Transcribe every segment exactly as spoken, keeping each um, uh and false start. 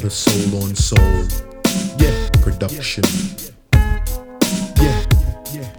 the soul on soul. Yeah, production. Yeah, yeah,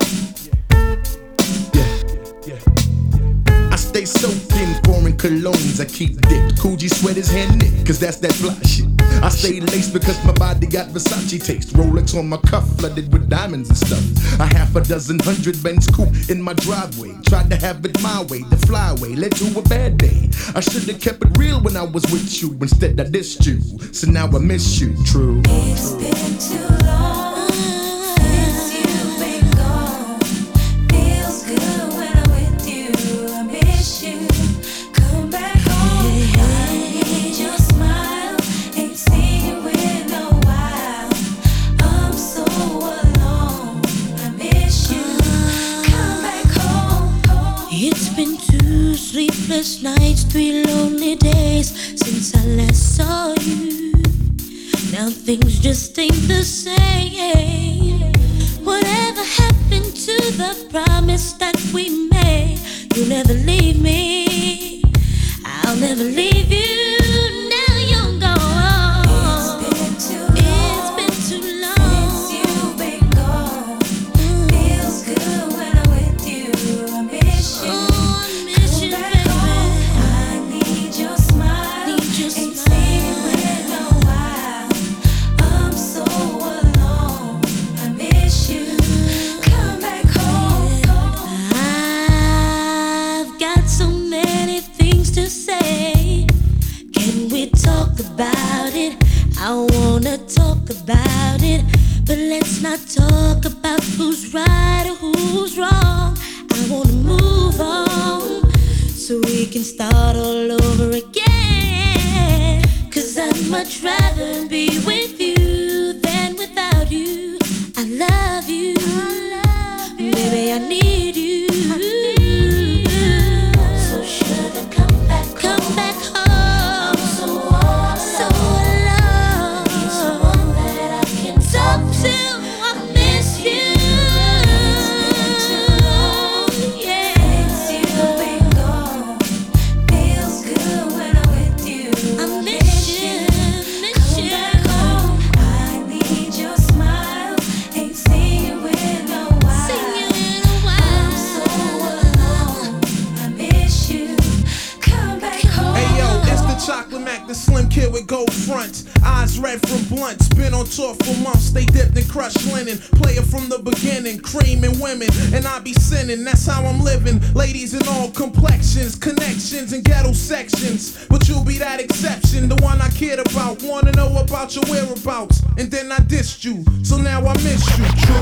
yeah, yeah. I stay soaked in foreign colognes. I keep dick. Coogee sweaters hand knit, cause that's that fly shit. I stay laced because my body got Versace taste. Rolex on my cuff, flooded with diamonds and stuff. A half a dozen hundred Benz coupe in my driveway. Tried to have it my way, the flyway led to a bad day. I should've kept it real when I was with you. Instead I dissed you, so now I miss you. True. It's been too long since you've been gone. Feels good when I'm with you. I miss you. Come back home. I need your smile. Ain't seen you in a while. I'm so alone. I miss you. Come back home. It's been two sleepless nights, three lonely days since I last saw you. Now things just ain't the same. Whatever happened to the promise that we made? You'll never leave me. I'll never leave you. Now you're gone. It's been too long. It's been too long since you've been gone. Feels good when I'm with you. I miss you. Oh, I miss you, baby. I need your smile. Need your smile. Ain't seen you in a while. I'm so alone. I miss you. Come back home. I've got so many things to say. Can we talk about it? I wanna talk about it, but let's not talk about who's right or who's wrong. I wanna move on so we can start all over again. Cause I'd much rather be with you than without you. I love you, baby, I need you. So sugar, come back home. Come back home. I'm so alone. So alone. Need someone that I can talk to. I miss you. It's been too long. Yeah. Since you've been gone. Feels good when I'm with you. I miss you. Miss you. Come back home. I need your smile. Ain't seen you in a while. Seen you in a while. I'm so alone. I miss you. Come back home. Hey yo, that's the chocolate Mac, the slim kid with gold fronts. Eyes red from blunts, been on tour for months. They dipped in crushed linen, player from the beginning, creaming women, and I be sinning. That's how I'm living. Ladies in all complexions, connections and ghetto sections. But you'll be that exception, the one I cared about. Wanna know about your whereabouts, and then I dissed you, so now I miss you. True.